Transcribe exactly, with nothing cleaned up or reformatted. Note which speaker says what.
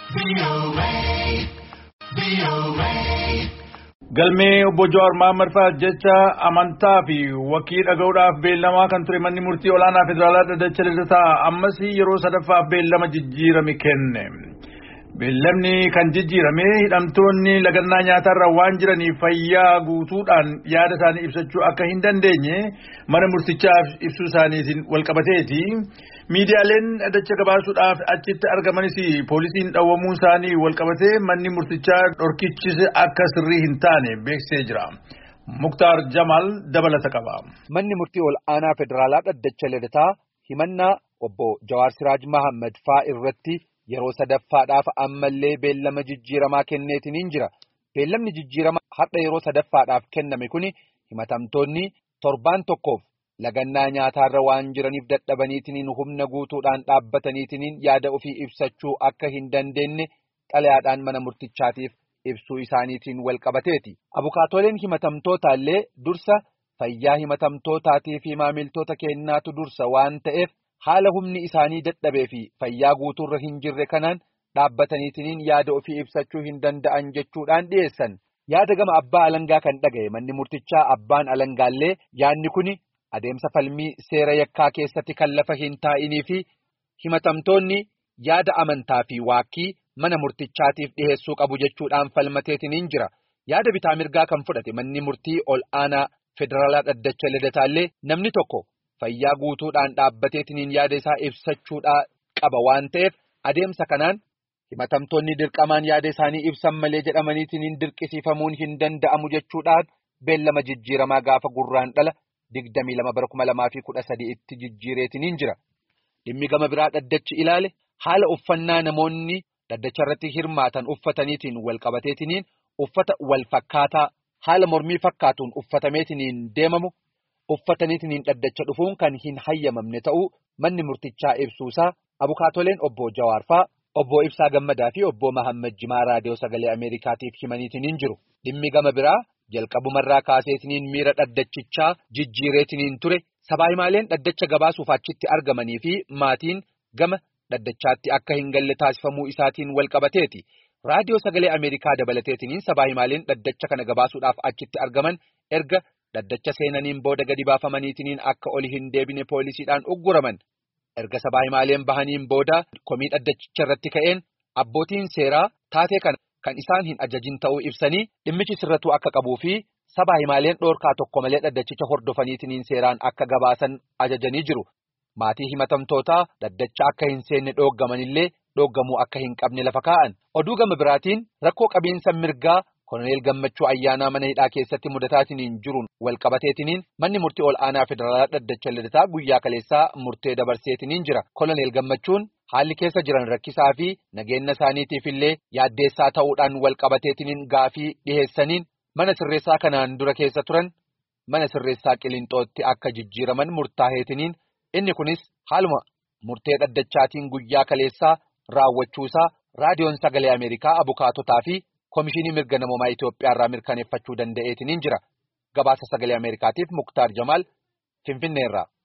Speaker 1: Galmee obbo Jawaar Mohaammed fa'aa jecha amantaa fi wakii dhaga'uudhaaf beellamaa kan ture manni murtii olaanaa federaalaa Dhaddacha Lidataa ammas yeroo sadaffaaf beellama jijjiirame kenne. Beellamni kan jijjiirame hidhamtoonni lagannaa nyaatarra waan jiraniif fayyaa guutuudhaan yaada isaanii ibsachuu akka hin dandeenye mana murtichaaf ibsuu isaaniitiin walqabateeti. Miidiyaaleen dhaddacha gabaasuudhaaf achitti argamanis poolisiin dhawwamuu isaanii walqabatee manni murtichaa dhorkichise akka sirrii hin taane beeksisee jira. Muktaar Jamal dabalata qaba.
Speaker 2: Manni murtii ol aanaa federaalaa Dhaddacha Lidataa himannaa obbo Jawaar Siraaj Mohaammed fa'aa irratti yeroo sadaffaadhaaf ammallee beellama jijjiiramaa kenneetiin jira. Beellamni jijjiiramaa har'a yeroo sadaffaadhaaf kenname kuni himatamtoonni torbaan tokkoof lagannaa nyaataarra waan jiraniif dadhabaniitiin humna guutuudhaan dhaabbataniitiin yaada ofii ibsachuu akka hin dandeenye xalayaadhaan mana murtichaatiif ibsuu isaaniitiin walqabateeti. Abukaatooleen himatamtootaallee dursa fayyaa himatamtootaatii fi maamiltoota kennaatu dursa waan ta'eef haala humni isaanii dadhabee fi fayyaa guutuurra hin jirre kanaan dhaabbataniitiin yaada ofii ibsachuu hin danda'an jechuudhaan dhiyeessan. Yaada gama abbaa alangaa kan dhagaye manni murtichaa abbaan alangaallee yaadni kuni adeemsa falmii seera yakkaa keessatti kan lafa hin taa'inii fi himatamtoonni yaada amantaa fi waakkii mana murtichaatiif dhiheessuu qabu jechuudhaan falmateetiin jira. Yaada bitaa mirgaa kan fudhate manni murtii ol aanaa federaalaa Dhaddacha Lidataallee namni tokko fayyaa guutuudhaan dhaabbateetiin yaada isaa ibsachuudhaa qaba waan ta'eef adeemsa kanaan himatamtoonni dirqamaan yaada isaanii ibsan malee jedhamaniitiin dirqisiifamuun hin danda'amu jechuudhaan beellama jijjiiramaa gaafa gurraandhala digdamii lama bara kuma lamaa fi kudha sadii itti jijjiireetiin jira. Dhimmi gama biraa dhaddachi ilaale haala uffannaa namoonni dhaddacha irratti hirmaatan uffataniitiin walqabateetiin uffata wal fakkaataa haala mormii fakkaatuun uffatameetiin deemamu uffataniitiin dhaddacha dhufuun kan hin hayyamamne ta'uu manni murtichaa ibsuusaa abukaatoleen obbo Jawaar fa'aa obbo Ibsaa Gammadaa fi obbo Mohaammed Jimaa raadiyoo sagalee Ameerikaatiif himaniitiin jiru. Dhimmi gama biraa jalqabumarraa kaaseetiin miira dhaddachichaa jijjiireetiin ture sabaa himaaleen dhaddacha gabaasuuf achitti argamanii fi maatiin gama dhaddachaatti akka hin galle taasifamuu isaatiin walqabateeti. Raadiyoo sagalee Ameerikaa dabalateetiin sabaa himaaleen dhaddacha kana gabaasuudhaaf achitti argaman erga dhaddacha seenaniin booda gadi baafamaniitiin akka oli hin deebine poolisiidhaan ugguraman. Erga sabaa himaaleen bahaniin booda komii dhaddachicha irratti ka'een abbootiin seeraa taatee kana kan isaan hin ajajin ta'uu ibsanii dhimmichi sirratuu akka qabuu fi sabaa himaaleen dhoorkaa tokko malee dhaddachicha hordofaniitiin seeraan akka gabaasan ajajanii jiru. Maatii himatamtootaa dhaddacha akka hin seenne dhooggamanillee dhooggamuu akka hin qabne lafa kaa'an. Oduu gama biraatiin rakkoo qabiinsa mirgaa Koloneel Gammachuu Ayyaanaa mana hidhaa keessatti mudataatiin jiruun walqabateetiin manni murtii ol aanaa federaalaa Dhaddacha Lidataa guyyaa kaleessaa murtee dabarseetiin jira. Koloneel Gammachuun haalli keessa jiran rakkisaa fi nageenya isaaniitiif illee yaaddeessaa ta'uudhaan walqabateetiin gaafii dhiheessaniin mana sirreessaa kanaan dura keessa turan mana sirreessaa Qilinxootti akka jijjiiraman murtaa'eetiin inni kunis haaluma murtee dhaddachaatiin guyyaa kaleessaa raawwachuusaa raadiyoon sagalee Ameerikaa abukaatotaa fi Komishinii mirga namoomaa Itoophiyaa irraa mirkaneeffachuu danda'eetiin jira. Gabaasa sagalee Ameerikaatiif Muktaar Jamaal Finfinneerraa.